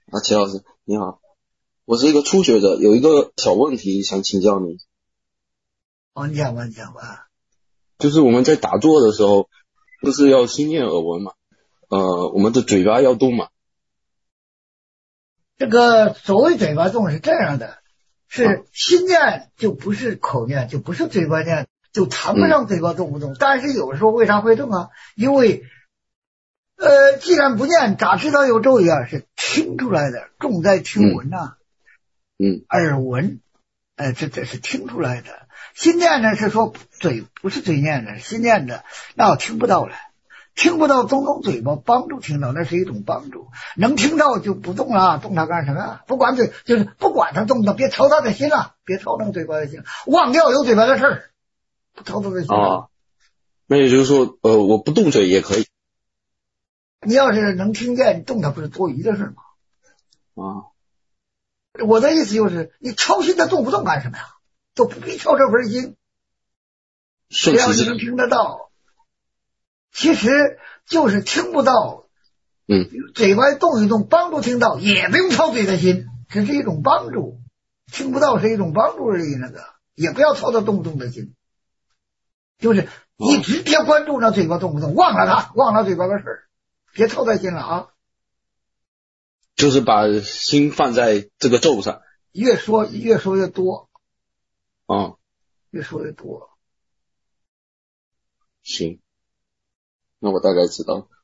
啊，齐老师你好，我是一个初学者，有一个小问题想请教你， 哦，你讲吧，你讲吧。 就是我们在打坐的时候，不是要心念耳闻嘛？我们的嘴巴要动嘛？ 这个所谓嘴巴动是这样的， 啊， 是心念就不是口念，就不是嘴巴念，就谈不上嘴巴动不动。但是有时候为啥会动啊？因为既然不念，咋知道有咒语啊？是听出来的，重在听闻呐、耳闻，这是听出来的。心念呢是说嘴不是嘴念的，心念的，那我听不到了。听不到，动嘴巴帮助听到，那是一种帮助。能听到就不动了，动它干什么呀？不管就是不管它动它，别操它的心了，别操弄嘴巴的心，忘掉有嘴巴的事儿，不操它的心。 啊，那也就是说，我不动嘴也可以你要是能听见，你动它不是多余的事吗？ 啊。 我的意思就是，你操心它动不动干什么呀？都不必操这份心，只要你能听得到。其实就是听不到，嘴巴动一动，帮助听到，也不用操嘴的心，这是一种帮助。听不到是一种帮助而已，那个也不要操到动不动的心，就是你直接关注那嘴巴动不动，忘了它，忘了嘴巴的事儿，别操在心了啊。 就是把心放在这个咒上， 越说越多， 啊， 越说越多。 行，那我大概知道了。